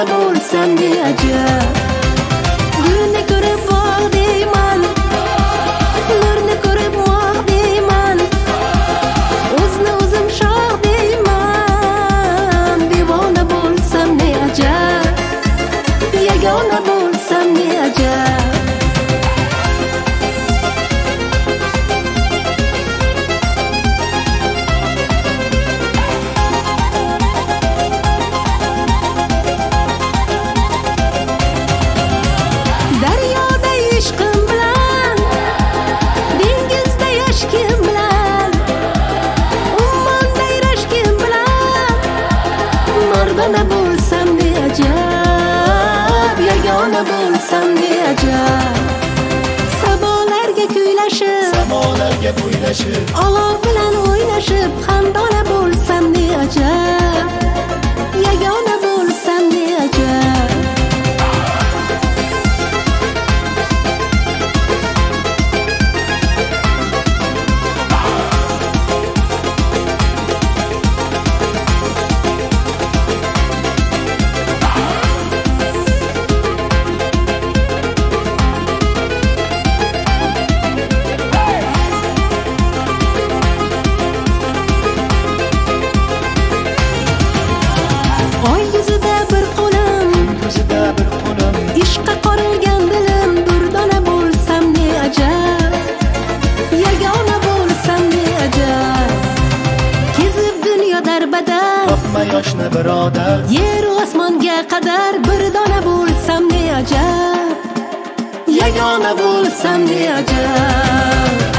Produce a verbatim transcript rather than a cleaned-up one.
bo'lsam ne ajab. Gulni ko'rib bog' deyman, nurni ko'rib moq deyman, o'zni o'zim shoh deyman. Devona bo'lsam ne ajab, yagona bo'lsam ne ajab. Mardona bo'lsam ne ajab, yagona bo'lsam ne ajab. Sabolarga kuylashib, samolarga bo'ylashib, olov bilan o'ynashib, xandona bo'lsam ne ajab, yagona bo'lsam ne ajab. Oy yuzida bir qo'lim, ko'zida bir qo'lim, ishqqa qorilgan dilim. Durdona bo'lsam ne ajab, yagona bo'lsam ne ajab. Kezib dunyo darbadar, topma yoshni birodar. yer u osmonga qadar bir dona bo'lsam ne ajab, yagona bo'lsam ne ajab.